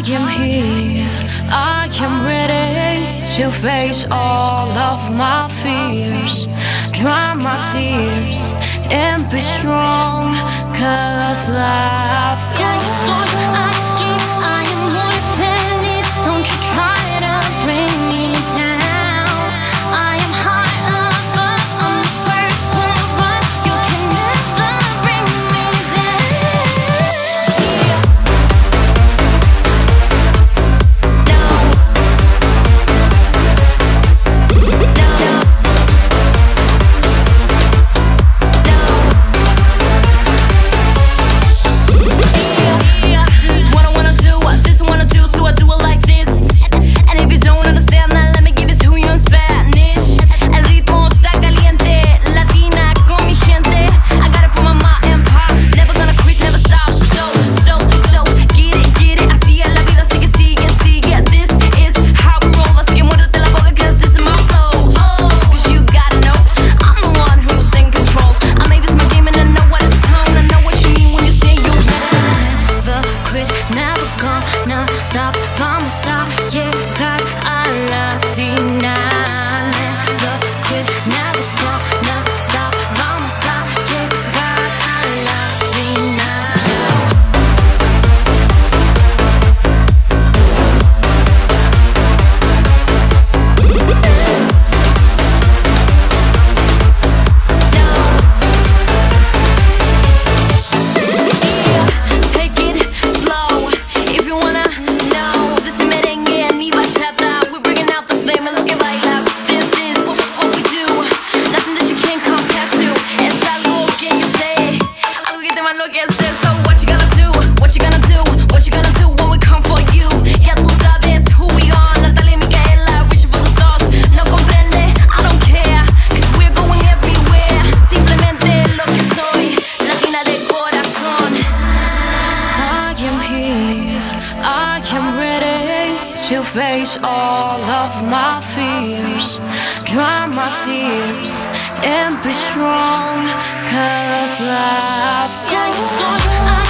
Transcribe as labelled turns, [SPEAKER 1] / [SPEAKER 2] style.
[SPEAKER 1] am here, I am ready to face all of my fears. Dry my tears and be strong, 'cause life goes on. I am more finished, don't you try to bring me down. I am high above, I'm the first one, but you can never bring me down. Stop, vamos a llegar a la final. Never quit, never gonna stop. Vamos a llegar a la final. Take it slow if you wanna. So what you gonna do? What you gonna do? What you gonna do when we come for you? Ya tú sabes who we are. Natalia y Micaela, reaching for the stars. No comprende, I don't care, 'cause we're going everywhere. Simplemente lo que soy, latina de corazón. I am here, I am ready to face all of my fears. Dry my tears and be strong, 'cause life goes on.